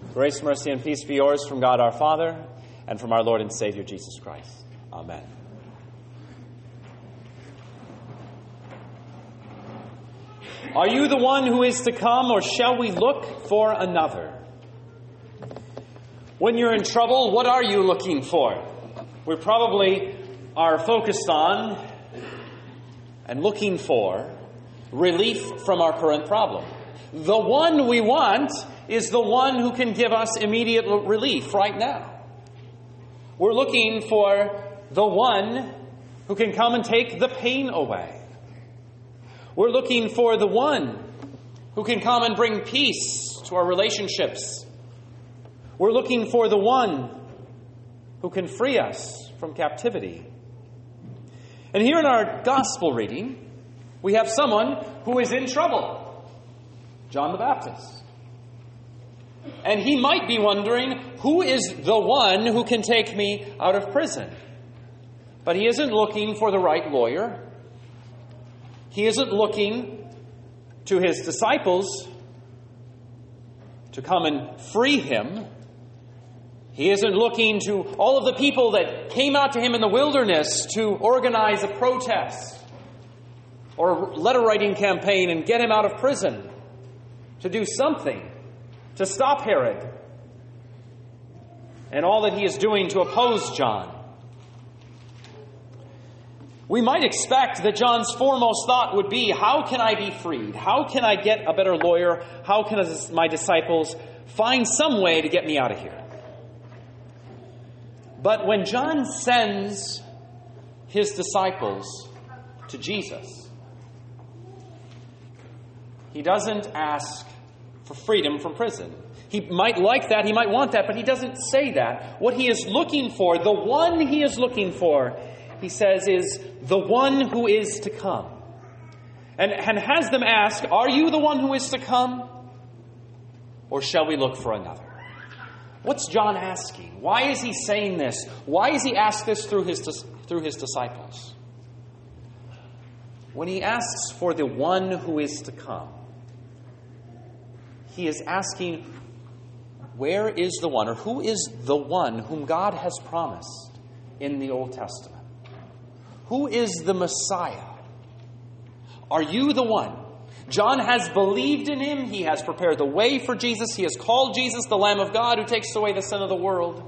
Grace, mercy, and peace be yours from God our Father and from our Lord and Savior Jesus Christ. Amen. Are you the one who is to come, or shall we look for another? When you're in trouble, what are you looking for? We probably are focused on and looking for relief from our current problem. The one we want is the one who can give us immediate relief right now. We're looking for the one who can come and take the pain away. We're looking for the one who can come and bring peace to our relationships. We're looking for the one who can free us from captivity. And here in our gospel reading, we have someone who is in trouble, John the Baptist. And he might be wondering, who is the one who can take me out of prison? But he isn't looking for the right lawyer. He isn't looking to his disciples to come and free him. He isn't looking to all of the people that came out to him in the wilderness to organize a protest or a letter-writing campaign and get him out of prison, to do something to stop Herod and all that he is doing to oppose John. We might expect that John's foremost thought would be, how can I be freed? How can I get a better lawyer? How can my disciples find some way to get me out of here? But when John sends his disciples to Jesus, he doesn't ask for freedom from prison. He might like that, he might want that, but he doesn't say that. What he is looking for, the one he is looking for, he says, is the one who is to come. And has them ask, are you the one who is to come? Or shall we look for another? What's John asking? Why is he saying this? Why does he ask this through his disciples? When he asks for the one who is to come, he is asking, where is the one, or who is the one whom God has promised in the Old Testament? Who is the Messiah? Are you the one? John has believed in him. He has prepared the way for Jesus. He has called Jesus the Lamb of God who takes away the sin of the world.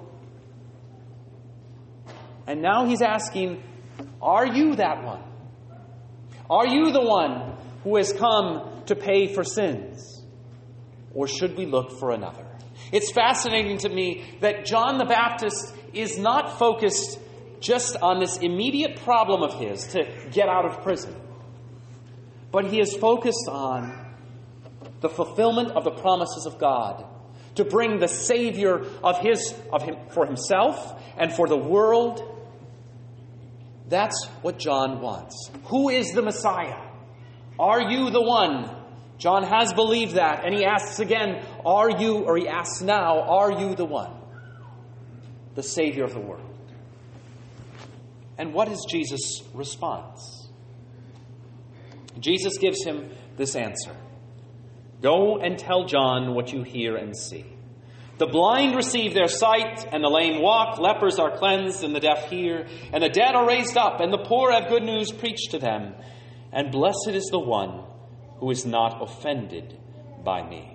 And now he's asking, are you that one? Are you the one who has come to pay for sins? Or should we look for another? It's fascinating to me that John the Baptist is not focused just on this immediate problem of his to get out of prison. But he is focused on the fulfillment of the promises of God, to bring the Savior of him for himself and for the world. That's what John wants. Who is the Messiah? Are you the one? John has believed that, and he asks again, he asks now, are you the one? The Savior of the world. And what is Jesus' response? Jesus gives him this answer. Go and tell John what you hear and see. The blind receive their sight, and the lame walk, lepers are cleansed, and the deaf hear, and the dead are raised up, and the poor have good news preached to them. And blessed is the one who is not offended by me.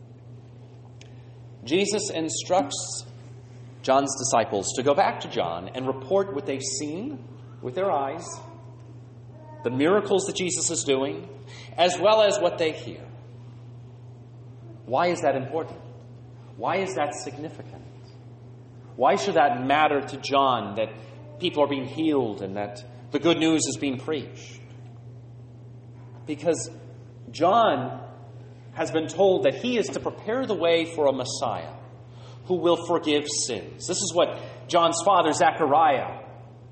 Jesus instructs John's disciples to go back to John and report what they've seen with their eyes, the miracles that Jesus is doing, as well as what they hear. Why is that important? Why is that significant? Why should that matter to John, that people are being healed and that the good news is being preached? Because John has been told that he is to prepare the way for a Messiah who will forgive sins. This is what John's father, Zechariah,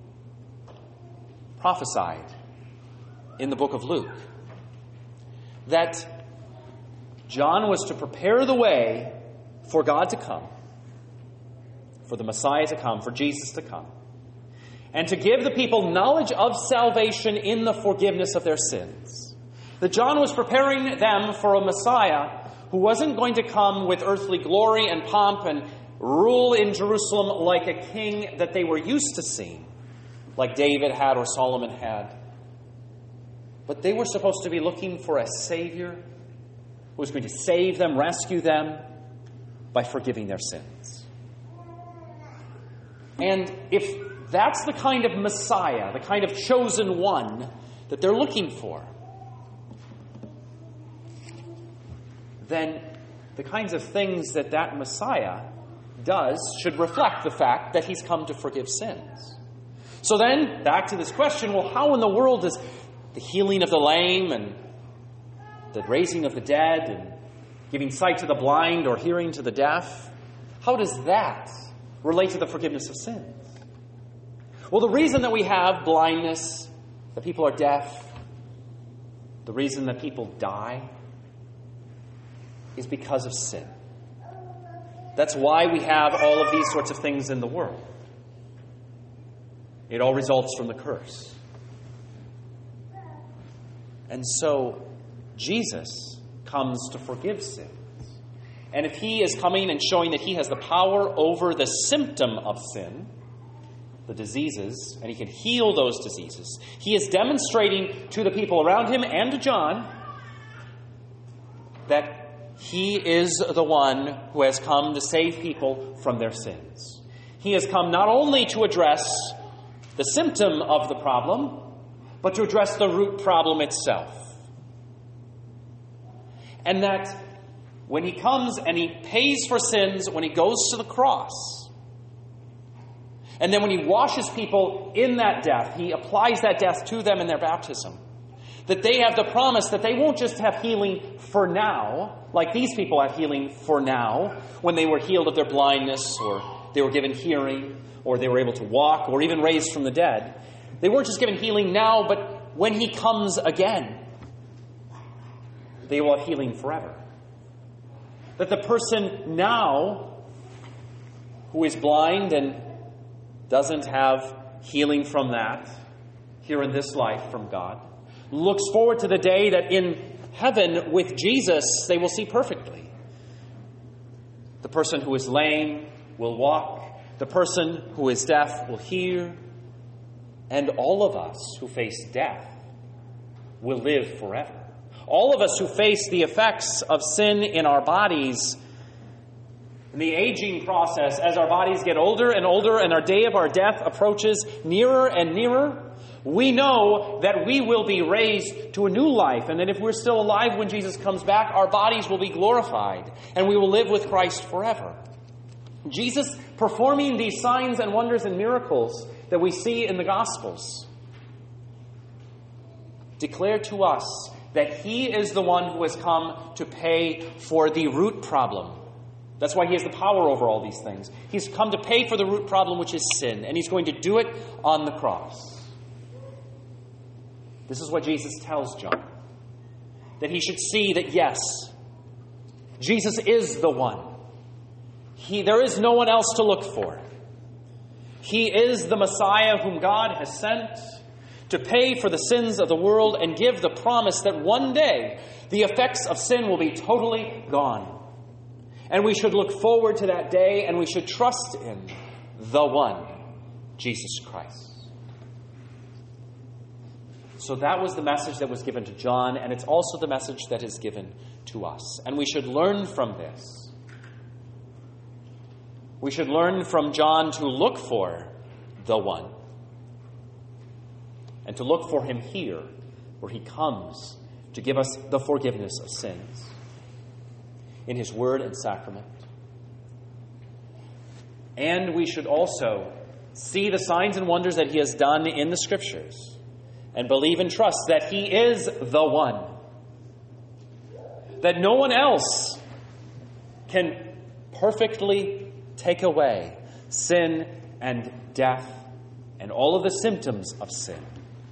prophesied in the book of Luke. That John was to prepare the way for God to come, for the Messiah to come, for Jesus to come, and to give the people knowledge of salvation in the forgiveness of their sins. That John was preparing them for a Messiah who wasn't going to come with earthly glory and pomp and rule in Jerusalem like a king that they were used to seeing, like David had or Solomon had. But they were supposed to be looking for a Savior who was going to save them, rescue them by forgiving their sins. And if that's the kind of Messiah, the kind of chosen one that they're looking for, then the kinds of things that that Messiah does should reflect the fact that he's come to forgive sins. So then, back to this question, well, how in the world does the healing of the lame and the raising of the dead and giving sight to the blind or hearing to the deaf, how does that relate to the forgiveness of sins? Well, the reason that we have blindness, that people are deaf, the reason that people die, is because of sin. That's why we have all of these sorts of things in the world. It all results from the curse. And so, Jesus comes to forgive sins. And if he is coming and showing that he has the power over the symptom of sin, the diseases, and he can heal those diseases, he is demonstrating to the people around him and to John that he is the one who has come to save people from their sins. He has come not only to address the symptom of the problem, but to address the root problem itself. And that when he comes and he pays for sins, when he goes to the cross, and then when he washes people in that death, he applies that death to them in their baptism, that they have the promise that they won't just have healing for now, like these people had healing for now, when they were healed of their blindness, or they were given hearing, or they were able to walk, or even raised from the dead. They weren't just given healing now, but when he comes again, they will have healing forever. That the person now who is blind and doesn't have healing from that here in this life from God looks forward to the day that in heaven with Jesus they will see perfectly. The person who is lame will walk. The person who is deaf will hear. And all of us who face death will live forever. All of us who face the effects of sin in our bodies, in the aging process, as our bodies get older and older and our day of our death approaches nearer and nearer, we know that we will be raised to a new life, and that if we're still alive when Jesus comes back, our bodies will be glorified, and we will live with Christ forever. Jesus performing these signs and wonders and miracles that we see in the Gospels declare to us that he is the one who has come to pay for the root problem. That's why he has the power over all these things. He's come to pay for the root problem, which is sin, and he's going to do it on the cross. This is what Jesus tells John. That he should see that, yes, Jesus is the one. There is no one else to look for. He is the Messiah whom God has sent to pay for the sins of the world and give the promise that one day the effects of sin will be totally gone. And we should look forward to that day, and we should trust in the one, Jesus Christ. So that was the message that was given to John, and it's also the message that is given to us. And we should learn from this. We should learn from John to look for the one, and to look for him here, where he comes to give us the forgiveness of sins in his word and sacrament. And we should also see the signs and wonders that he has done in the Scriptures and believe and trust that he is the one. That no one else can perfectly take away sin and death and all of the symptoms of sin.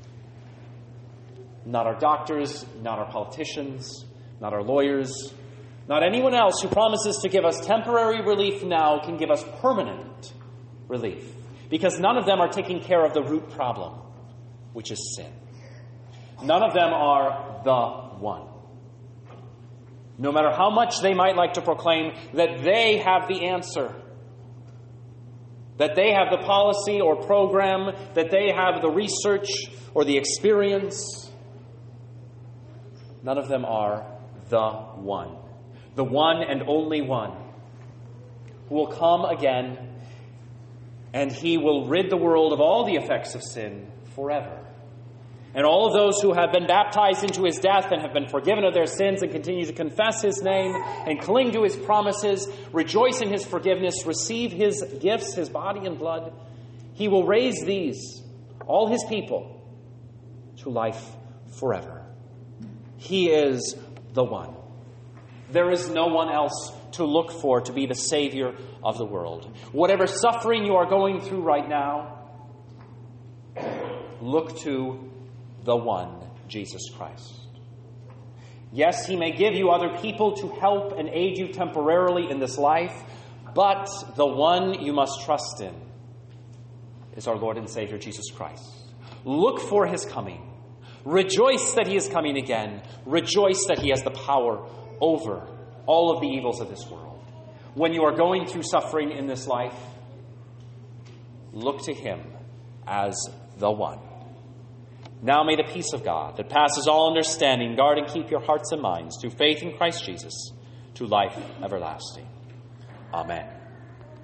Not our doctors, not our politicians, not our lawyers, not anyone else who promises to give us temporary relief now can give us permanent relief. Because none of them are taking care of the root problem, which is sin. None of them are the one. No matter how much they might like to proclaim that they have the answer, that they have the policy or program, that they have the research or the experience, none of them are the one and only one, who will come again, and he will rid the world of all the effects of sin forever. And all of those who have been baptized into his death and have been forgiven of their sins and continue to confess his name and cling to his promises, rejoice in his forgiveness, receive his gifts, his body and blood, he will raise these, all his people, to life forever. He is the one. There is no one else to look for to be the Savior of the world. Whatever suffering you are going through right now, look to the one, Jesus Christ. Yes, he may give you other people to help and aid you temporarily in this life, but the one you must trust in is our Lord and Savior, Jesus Christ. Look for his coming. Rejoice that he is coming again. Rejoice that he has the power over all of the evils of this world. When you are going through suffering in this life, look to him as the one. Now may the peace of God that passes all understanding guard and keep your hearts and minds through faith in Christ Jesus to life everlasting. Amen.